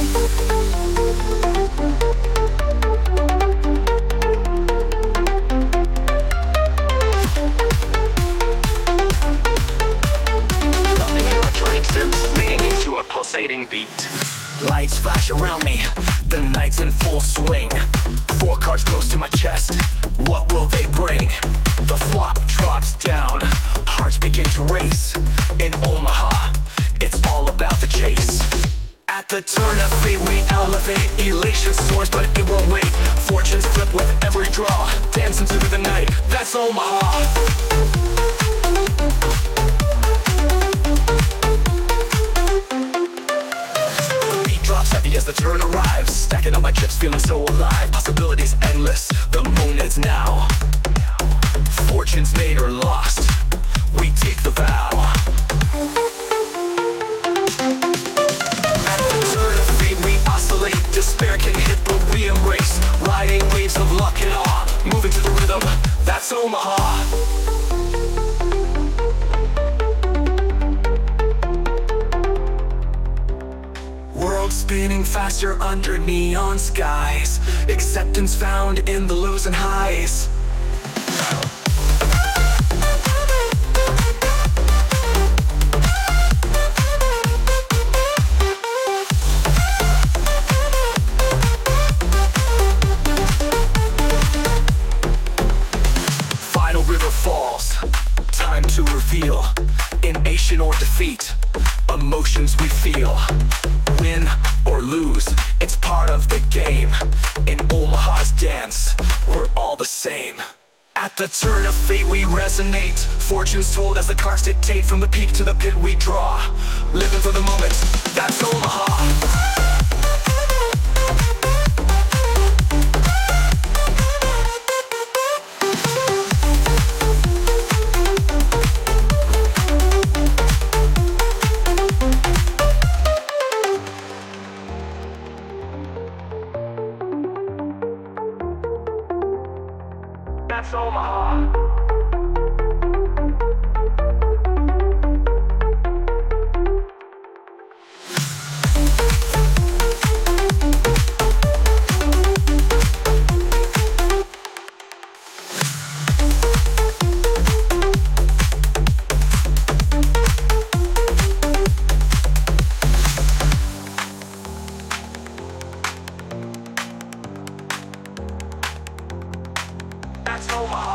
Pulsating beat. Lights flash around me, the night's in full swing. 4 cards close to my chest, what will they bring? The flop drops down, hearts begin to race. In Omaha, it's all about the chase. At the turn of fate we elevate, elation soars but it won't wait. Fortunes flip with every draw, dancing through the night, that's Omaha. Heavy as the turn arrives, stacking up my chips, feeling so alive. Possibilities endless, the moon is now. Fortunes made or lost, we take the vow. At the turn of fate we oscillate, despair can hit but we embrace. Riding waves of luck and awe, moving to the rhythm, that's Omaha. Spinning faster under neon skies, acceptance found in the lows and highs. Final river falls, time to reveal. In nation or defeat, emotions we feel. Win or lose, it's part of the game. In Omaha's dance, we're all the same. At the turn of fate we resonate, fortunes told as the cards dictate. From the peak to the pit we draw, living for the moment, that's Omaha. That's Omaha. That's Omaha.